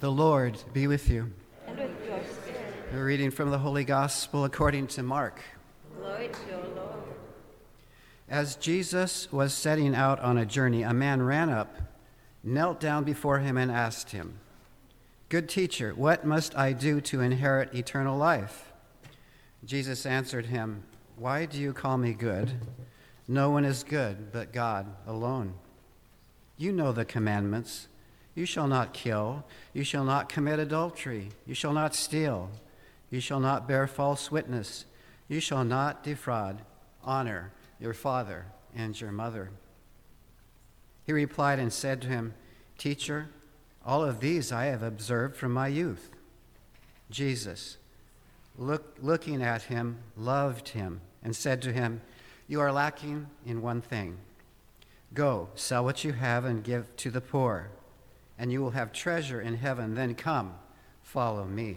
The Lord be with you. And with your spirit. A reading from the Holy Gospel according to Mark. Glory to you, Lord. As Jesus was setting out on a journey, a man ran up, knelt down before him, and asked him, "Good teacher, what must I do to inherit eternal life?" Jesus answered him, "Why do you call me good? No one is good but God alone. You know the commandments. You shall not kill. You shall not commit adultery. You shall not steal. You shall not bear false witness. You shall not defraud. Honor your father and your mother." He replied and said to him, "Teacher, all of these I have observed from my youth." Jesus, looking at him, loved him and said to him, "You are lacking in one thing. Go, sell what you have and give to the poor, and you will have treasure in heaven. Then come, follow me."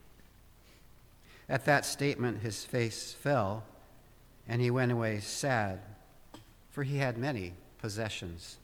At that statement, his face fell, and he went away sad, for he had many possessions.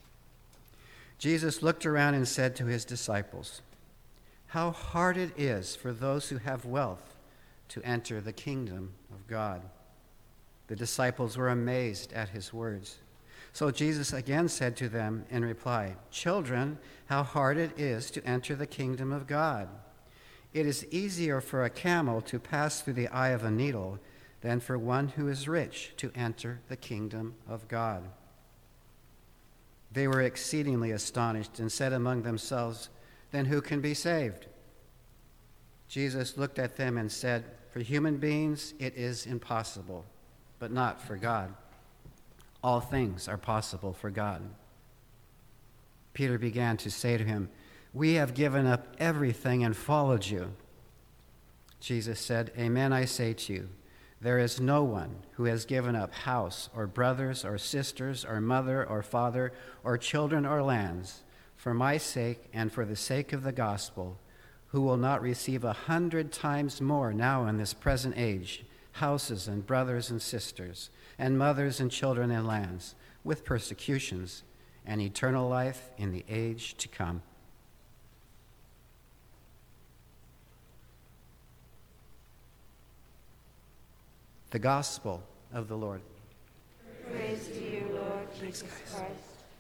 Jesus looked around and said to his disciples, "How hard it is for those who have wealth to enter the kingdom of God." The disciples were amazed at his words. So Jesus again said to them in reply, "Children, how hard it is to enter the kingdom of God. It is easier for a camel to pass through the eye of a needle than for one who is rich to enter the kingdom of God." They were exceedingly astonished and said among themselves, "Then who can be saved?" Jesus looked at them and said, "For human beings it is impossible, but not for God. All things are possible for God." Peter began to say to him, "We have given up everything and followed you." Jesus said, "Amen, I say to you, there is no one who has given up house or brothers or sisters or mother or father or children or lands for my sake and for the sake of the gospel, who will not receive 100 times more now in this present age, houses and brothers and sisters, and mothers and children and lands, with persecutions, and eternal life in the age to come." The Gospel of the Lord. Praise to you, Lord Jesus Christ.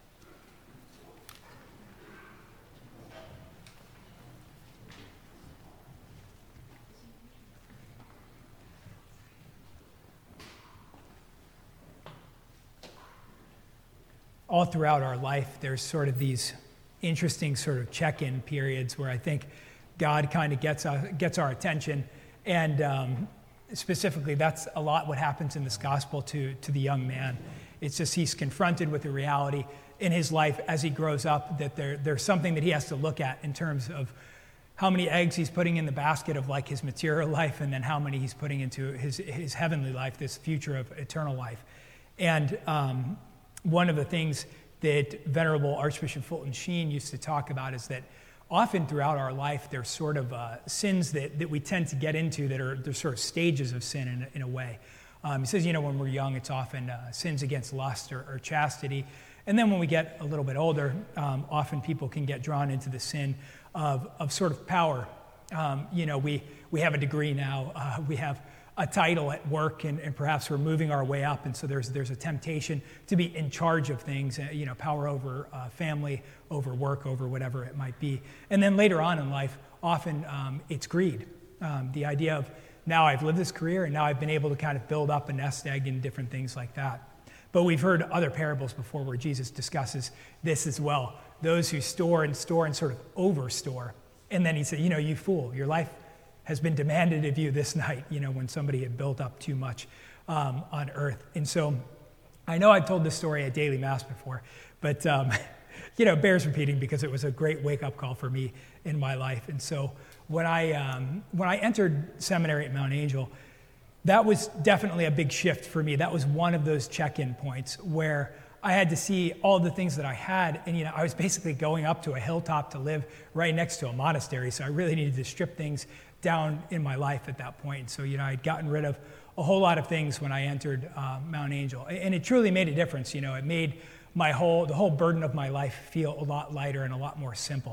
All throughout our life, there's sort of these interesting sort of check-in periods where I think God kind of gets our attention. And specifically, that's a lot what happens in this gospel to the young man. It's just he's confronted with the reality in his life as he grows up that there's something that he has to look at in terms of how many eggs he's putting in the basket of like his material life, and then how many he's putting into his heavenly life, this future of eternal life. And one of the things that Venerable Archbishop Fulton Sheen used to talk about is that often throughout our life, there's sort of sins that we tend to get into that are there's sort of stages of sin in a way. He says, when we're young, it's often sins against lust or chastity. And then when we get a little bit older, often people can get drawn into the sin of sort of power. We have a degree now. We have a title at work, and perhaps we're moving our way up, and so there's a temptation to be in charge of things, power over family, over work, over whatever it might be. And then later on in life, often it's greed. The idea of, now I've lived this career, and now I've been able to kind of build up a nest egg and different things like that. But we've heard other parables before where Jesus discusses this as well. Those who store and sort of overstore. And then he said, you fool, your life has been demanded of you this night, when somebody had built up too much on earth. And so I know I've told this story at Daily Mass before, but bears repeating because it was a great wake-up call for me in my life. And so when I entered seminary at Mount Angel, that was definitely a big shift for me. That was one of those check-in points where I had to see all the things that I had, and I was basically going up to a hilltop to live right next to a monastery, so I really needed to strip things down in my life at that point. So, I'd gotten rid of a whole lot of things when I entered Mount Angel, and it truly made a difference. It made the whole burden of my life feel a lot lighter and a lot more simple.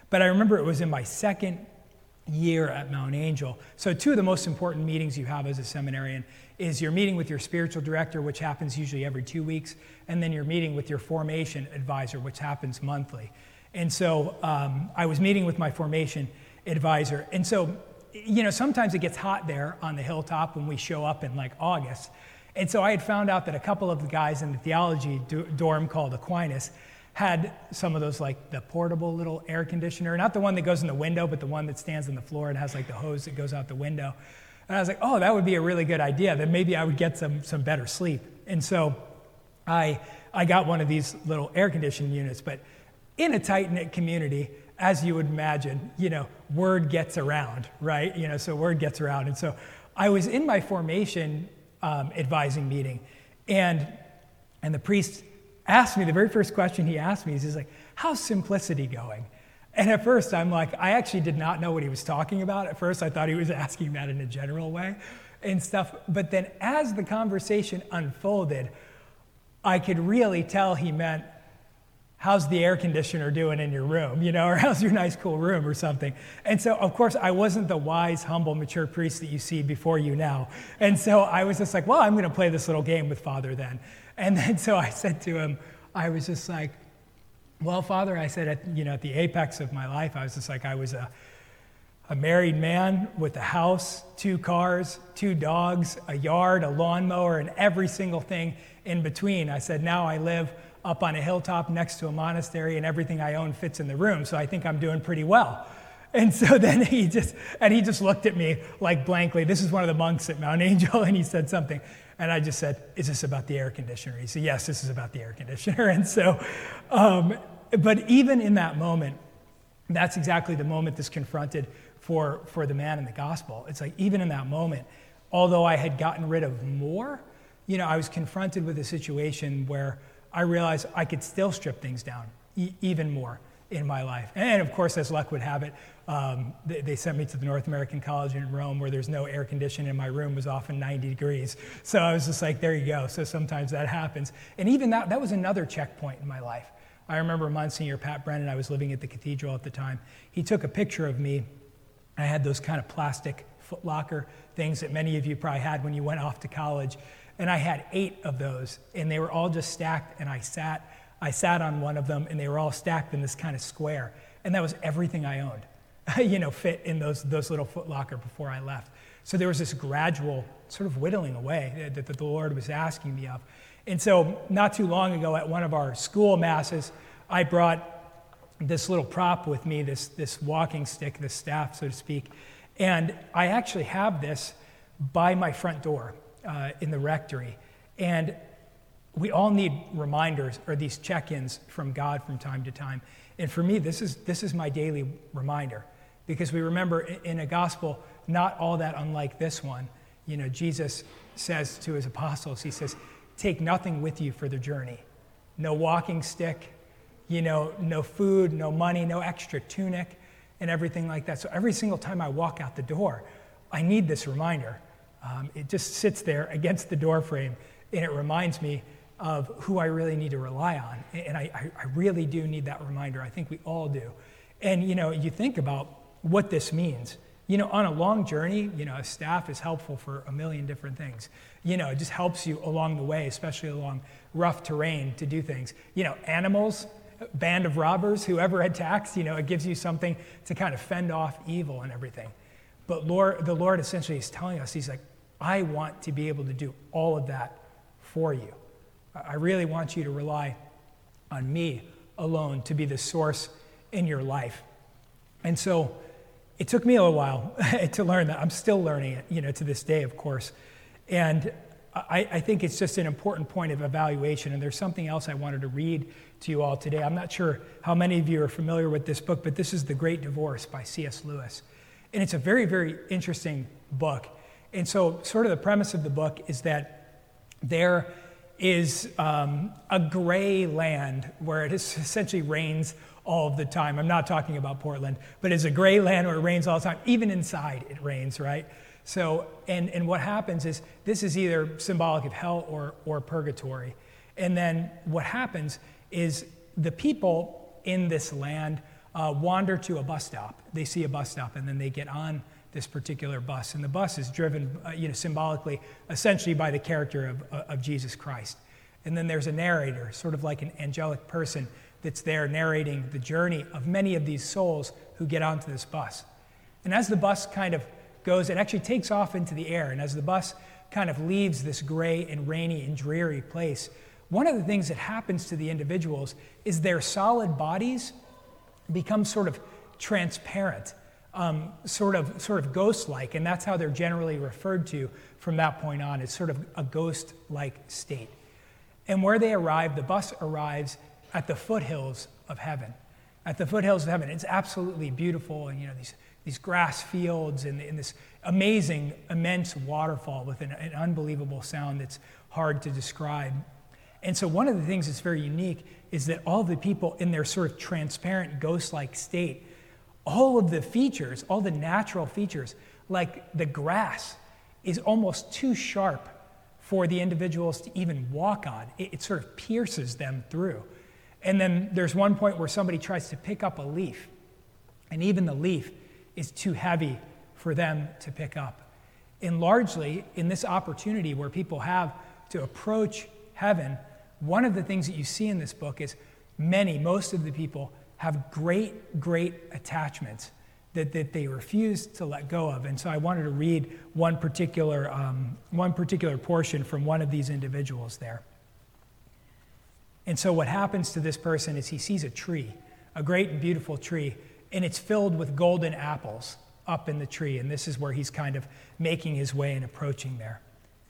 But I remember it was in my second year at Mount Angel. So two of the most important meetings you have as a seminarian is your meeting with your spiritual director, which happens usually every 2 weeks, and then your meeting with your formation advisor, which happens monthly. And so I was meeting with my formation advisor. And so, sometimes it gets hot there on the hilltop when we show up in like August. And so I had found out that a couple of the guys in the theology dorm called Aquinas had some of those, like the portable little air conditioner, not the one that goes in the window, but the one that stands on the floor and has like the hose that goes out the window. And I was like, oh, that would be a really good idea. Then maybe I would get some better sleep. And so I got one of these little air conditioning units, but in a tight-knit community, as you would imagine, word gets around, right? So word gets around. And so I was in my formation advising meeting, and the priest asked me, the very first question he asked me is he's like, how's simplicity going? And at first I'm like, I actually did not know what he was talking about. At first I thought he was asking that in a general way and stuff. But then as the conversation unfolded, I could really tell he meant, how's the air conditioner doing in your room, or how's your nice cool room or something. And so, of course, I wasn't the wise, humble, mature priest that you see before you now. And so I was just like, well, I'm going to play this little game with Father then. And then so I said to him, I was just like, well, Father, I said, at the apex of my life, I was just like, I was a married man with a house, 2 cars, 2 dogs, a yard, a lawnmower, and every single thing in between. I said, now I live up on a hilltop next to a monastery, and everything I own fits in the room, so I think I'm doing pretty well. And so then he just looked at me like blankly. This is one of the monks at Mount Angel, and he said something. And I just said, is this about the air conditioner? He said, yes, this is about the air conditioner. And so, but even in that moment, that's exactly the moment that's confronted for the man in the gospel. It's like, even in that moment, although I had gotten rid of more, I was confronted with a situation where I realized I could still strip things down even more in my life. And of course, as luck would have it, they sent me to the North American College in Rome, where there's no air conditioning, and my room was often 90 degrees. So I was just like, there you go. So sometimes that happens. And even that was another checkpoint in my life. I remember Monsignor Pat Brennan, I was living at the cathedral at the time. He took a picture of me. I had those kind of plastic Foot Locker things that many of you probably had when you went off to college. And I had 8 of those, and they were all just stacked, and I sat on one of them, and they were all stacked in this kind of square. And that was everything I owned, fit in those little Foot Locker before I left. So there was this gradual sort of whittling away that the Lord was asking me of. And so not too long ago at one of our school masses, I brought this little prop with me, this walking stick, this staff, so to speak. And I actually have this by my front door in the rectory. And we all need reminders, or these check-ins from God from time to time. And for me, this is my daily reminder, because we remember in a gospel not all that unlike this one, Jesus says to his apostles, he says, take nothing with you for the journey. No walking stick, no food, no money, no extra tunic, and everything like that. So every single time I walk out the door, I need this reminder. It just sits there against the door frame, and it reminds me of who I really need to rely on. And I really do need that reminder. I think we all do. And, you think about what this means. On a long journey, a staff is helpful for a million different things. It just helps you along the way, especially along rough terrain, to do things. Animals, band of robbers, whoever attacks, it gives you something to kind of fend off evil and everything. But the Lord essentially is telling us, he's like, I want to be able to do all of that for you. I really want you to rely on me alone to be the source in your life. And so it took me a little while to learn that. I'm still learning it, to this day, of course. And I think it's just an important point of evaluation. And there's something else I wanted to read to you all today. I'm not sure how many of you are familiar with this book, but this is The Great Divorce by C.S. Lewis. And it's a very, very interesting book. And so sort of the premise of the book is that there is a gray land where it essentially rains all of the time. I'm not talking about Portland, but it's a gray land where it rains all the time. Even inside it rains, right? So, and what happens is this is either symbolic of hell or purgatory. And then what happens is the people in this land wander to a bus stop. They see a bus stop, and then they get on this particular bus. And the bus is driven, symbolically, essentially by the character of Jesus Christ. And then there's a narrator, sort of like an angelic person, that's there narrating the journey of many of these souls who get onto this bus. And as the bus kind of goes, it actually takes off into the air. And as the bus kind of leaves this gray and rainy and dreary place, one of the things that happens to the individuals is their solid bodies become sort of transparent, sort of ghost-like, and that's how they're generally referred to from that point on. It's sort of a ghost-like state. And where they arrive, the bus arrives at the foothills of heaven. At the foothills of heaven, it's absolutely beautiful, and these grass fields and this amazing, immense waterfall with an unbelievable sound that's hard to describe. And so one of the things that's very unique is that all the people in their sort of transparent, ghost-like state, all of the features, all the natural features, like the grass, is almost too sharp for the individuals to even walk on. It sort of pierces them through. And then there's one point where somebody tries to pick up a leaf, and even the leaf is too heavy for them to pick up. And largely, in this opportunity where people have to approach heaven, one of the things that you see in this book is most of the people have great, great attachments that they refuse to let go of. And so I wanted to read one particular portion from one of these individuals there. And so what happens to this person is he sees a tree, a great and beautiful tree, and it's filled with golden apples up in the tree. And this is where he's kind of making his way and approaching there.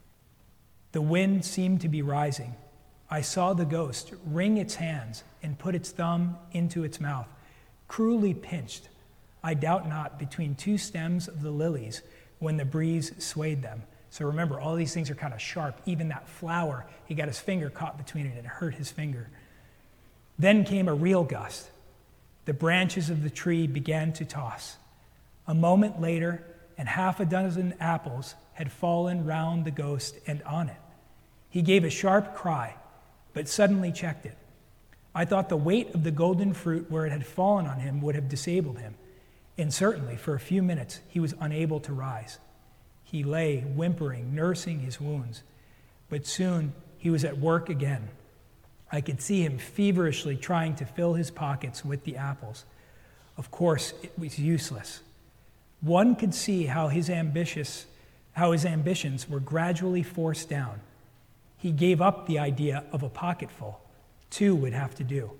The wind seemed to be rising. I saw the ghost wring its hands and put its thumb into its mouth, cruelly pinched, I doubt not, between two stems of the lilies when the breeze swayed them. So remember, all these things are kind of sharp. Even that flower, he got his finger caught between it and it hurt his finger. Then came a real gust. The branches of the tree began to toss. A moment later, and 6 apples had fallen round the ghost and on it. He gave a sharp cry, but suddenly checked it. I thought the weight of the golden fruit where it had fallen on him would have disabled him, and certainly for a few minutes he was unable to rise. He lay whimpering, nursing his wounds, but soon he was at work again. I could see him feverishly trying to fill his pockets with the apples. Of course, it was useless. One could see how his ambitions were gradually forced down. He gave up the idea of a pocketful. 2 would have to do.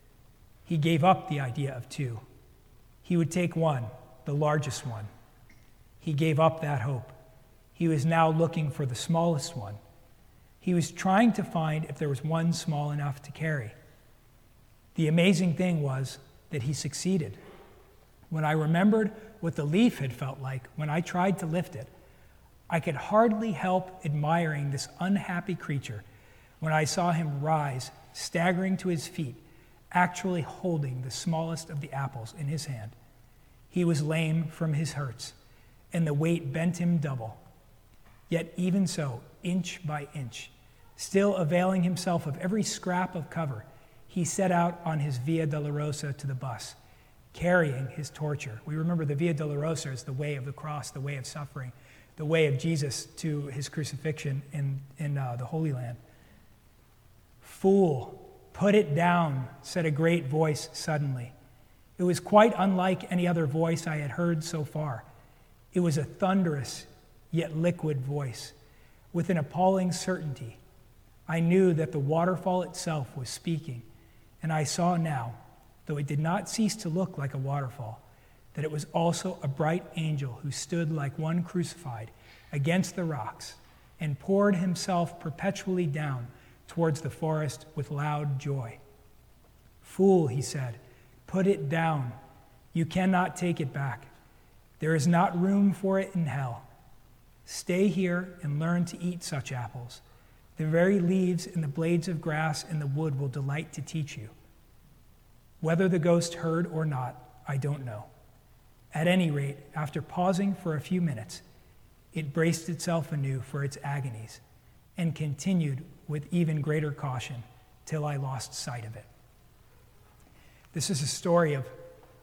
He gave up the idea of 2. He would take one, the largest one. He gave up that hope. He was now looking for the smallest one. He was trying to find if there was one small enough to carry. The amazing thing was that he succeeded. When I remembered what the leaf had felt like when I tried to lift it, I could hardly help admiring this unhappy creature when I saw him rise, staggering to his feet, actually holding the smallest of the apples in his hand. He was lame from his hurts, and the weight bent him double. Yet even so, inch by inch, still availing himself of every scrap of cover, he set out on his Via Dolorosa to the bus, carrying his torture. We remember the Via Dolorosa is the way of the cross, the way of suffering, the way of Jesus to his crucifixion in the Holy Land. Fool, put it down, said a great voice suddenly. It was quite unlike any other voice I had heard so far. It was a thunderous yet liquid voice. With an appalling certainty, I knew that the waterfall itself was speaking, and I saw now, though it did not cease to look like a waterfall, that it was also a bright angel who stood like one crucified against the rocks and poured himself perpetually down towards the forest with loud joy. Fool, he said, put it down. You cannot take it back. There is not room for it in hell. Stay here and learn to eat such apples. The very leaves and the blades of grass in the wood will delight to teach you. Whether the ghost heard or not, I don't know. At any rate, after pausing for a few minutes, it braced itself anew for its agonies and continued with even greater caution till I lost sight of it. This is a story of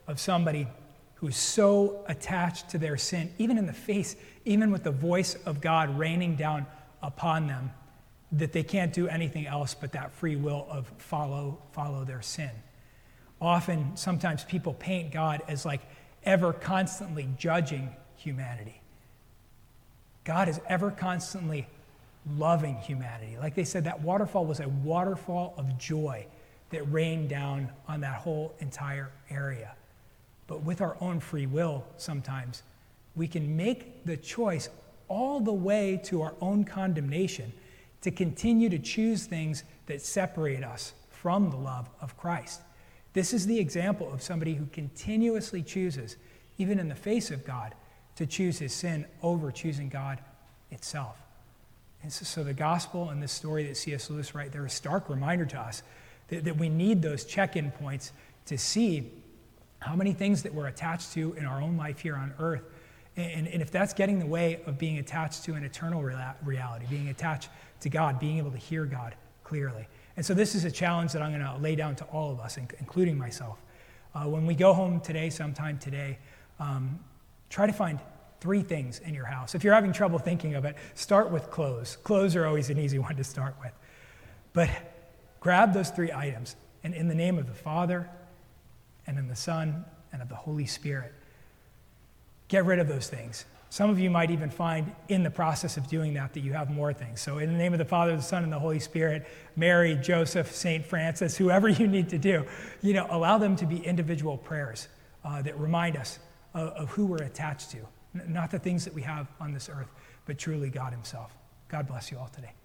of somebody who's so attached to their sin, even in the face, even with the voice of God raining down upon them, that they can't do anything else but that free will of follow their sin. Often, sometimes people paint God as like ever constantly judging humanity. God is ever constantly loving humanity. Like they said, that waterfall was a waterfall of joy that rained down on that whole entire area. But with our own free will, sometimes, we can make the choice all the way to our own condemnation to continue to choose things that separate us from the love of Christ. This is the example of somebody who continuously chooses, even in the face of God, to choose his sin over choosing God itself. And so the gospel and this story that C.S. Lewis writes, they're a stark reminder to us that we need those check-in points to see how many things that we're attached to in our own life here on earth. And if that's getting in the way of being attached to an eternal reality, being attached to God, being able to hear God clearly. And so this is a challenge that I'm going to lay down to all of us, including myself. When we go home today, sometime today, try to find 3 things in your house. If you're having trouble thinking of it, start with clothes. Clothes are always an easy one to start with. But grab those 3 items, and in the name of the Father, and in the Son, and of the Holy Spirit, get rid of those things. Some of you might even find in the process of doing that you have more things. So in the name of the Father, the Son, and the Holy Spirit, Mary, Joseph, St. Francis, whoever you need to do, allow them to be individual prayers that remind us of who we're attached to. Not the things that we have on this earth, but truly God himself. God bless you all today.